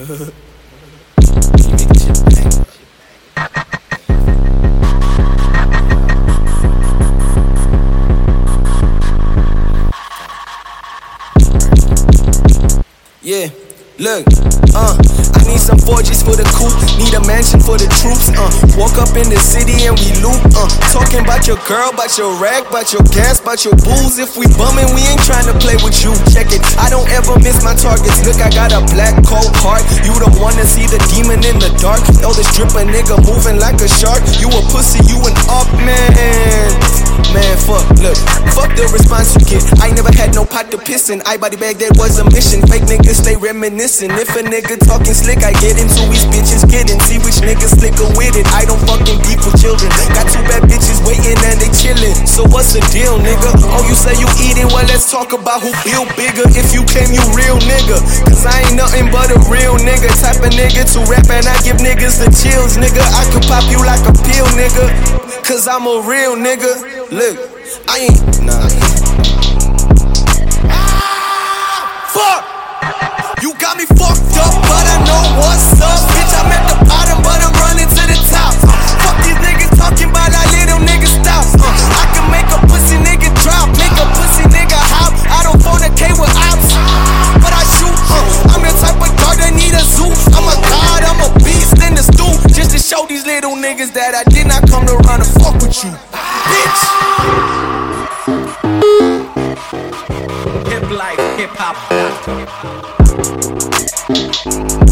Yeah, look, I need some 4Gs for the coupe, need a mansion for the troops, walk up in the city and we loot, talking about your girl, about your rag, about your gas, about your booze. If we bumming, we ain't trying to play with you, check it, I don't ever miss my targets. Look, I got a black cold heart, you don't wanna see the demon in the dark. Oh, this stripper nigga moving like a shark, you a pussy, you an up man. Man, fuck, look, fuck the response you get. I never had no pot to piss in. I body bag, that was a mission. Fake niggas stay reminiscing. If a nigga talking slick, I get into his bitches kidding. See which niggas slicker with it. I don't fucking beef with children. Got two bad bitches waiting and they chillin'. So what's the deal, nigga? Oh, you say you eating? Well, let's talk about who feel bigger. If you claim you real nigga, cause I ain't nothing but a real nigga. Type of nigga to rap and I give niggas the chills, nigga. I could pop you like a pill, nigga, cause I'm a real nigga. Look, I ain't, nah. Fuck! You got me fucked up, but I know what's up. Bitch, I'm at the bottom, but I'm running to the top. Fuck these niggas talking about that little nigga stop. I can make a pussy nigga drop, make a pussy nigga hop. I don't fornicate with ops, but I shoot. I'm the type of dog that need a zoo. I'm a god, I'm a beast in the stew. Just to show these little niggas that I did not come to run and fuck with you, bitch. Hip life, hip hop.